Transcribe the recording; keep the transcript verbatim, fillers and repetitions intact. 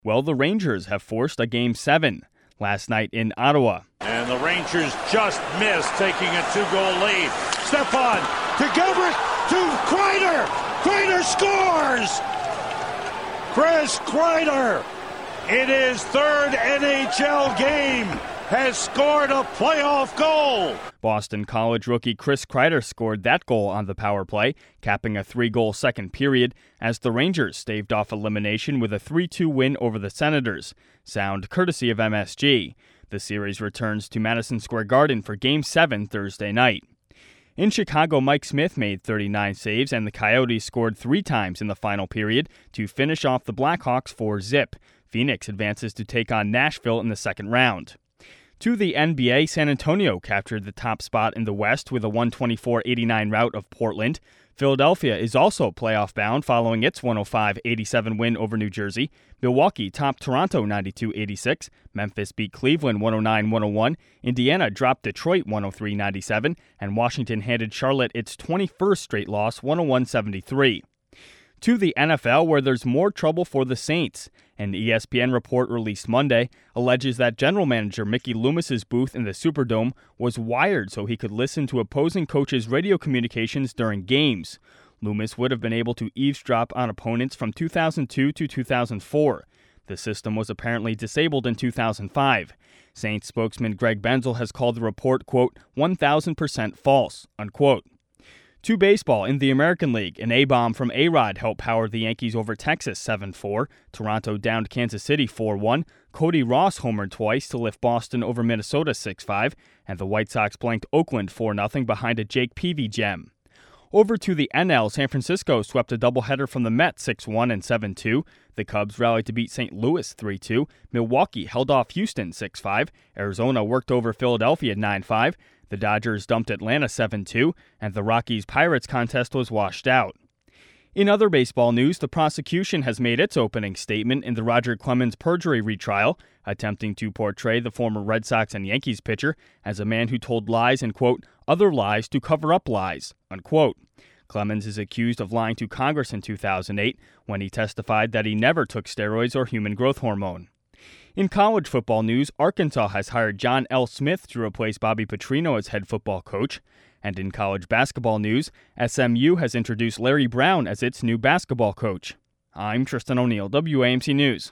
Well, the Rangers have forced a Game seven last night in Ottawa. And the Rangers just missed taking a two-goal lead. Stepan to Gabrick to Kreider. Kreider scores! Chris Kreider, in his third N H L game, has scored a playoff goal. Boston College rookie Chris Kreider scored that goal on the power play, capping a three-goal second period as the Rangers staved off elimination with a three two win over the Senators. Sound courtesy of M S G. The series returns to Madison Square Garden for Game seven Thursday night. In Chicago, Mike Smith made thirty-nine saves, and the Coyotes scored three times in the final period to finish off the Blackhawks four zip. Phoenix advances to take on Nashville in the second round. To the N B A, San Antonio captured the top spot in the West with a one twenty-four eighty-nine rout of Portland. Philadelphia is also playoff bound following its one oh five eighty-seven win over New Jersey. Milwaukee topped Toronto ninety-two eighty-six. Memphis beat Cleveland one oh nine one oh one. Indiana dropped Detroit one oh three ninety-seven. And Washington handed Charlotte its twenty-first straight loss, one oh one seventy-three. To the N F L, where there's more trouble for the Saints. An E S P N report released Monday alleges that general manager Mickey Loomis's booth in the Superdome was wired so he could listen to opposing coaches' radio communications during games. Loomis would have been able to eavesdrop on opponents from two thousand two to two thousand four. The system was apparently disabled in two thousand five. Saints spokesman Greg Benzel has called the report, quote, one thousand percent false, unquote. To baseball, in the American League, an A-bomb from A-Rod helped power the Yankees over Texas seven four. Toronto downed Kansas City four one. Cody Ross homered twice to lift Boston over Minnesota six five. And the White Sox blanked Oakland four nothing behind a Jake Peavy gem. Over to the N L, San Francisco swept a doubleheader from the Mets six one and seven two. The Cubs rallied to beat Saint Louis three two. Milwaukee held off Houston six five. Arizona worked over Philadelphia nine five. The Dodgers dumped Atlanta seven two, and the Rockies-Pirates contest was washed out. In other baseball news, the prosecution has made its opening statement in the Roger Clemens perjury retrial, attempting to portray the former Red Sox and Yankees pitcher as a man who told lies and, quote, other lies to cover up lies, unquote. Clemens is accused of lying to Congress in two thousand eight when he testified that he never took steroids or human growth hormone. In college football news, Arkansas has hired John L. Smith to replace Bobby Petrino as head football coach. And in college basketball news, S M U has introduced Larry Brown as its new basketball coach. I'm Tristan O'Neill, W A M C News.